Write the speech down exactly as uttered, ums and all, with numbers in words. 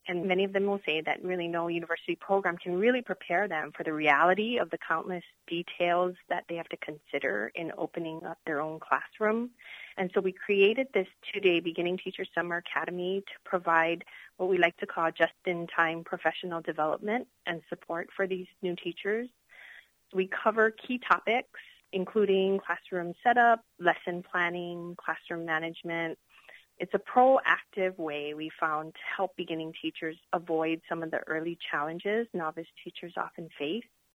And many of them will say that really no university program can really prepare them for the reality of the countless details that they have to consider in opening up their own classroom. And so we created this two-day Beginning Teacher Summer Academy to provide what we like to call just-in-time professional development and support for these new teachers. We cover key topics, including classroom setup, lesson planning, classroom management. It's a proactive way we found to help beginning teachers avoid some of the early challenges novice teachers often face.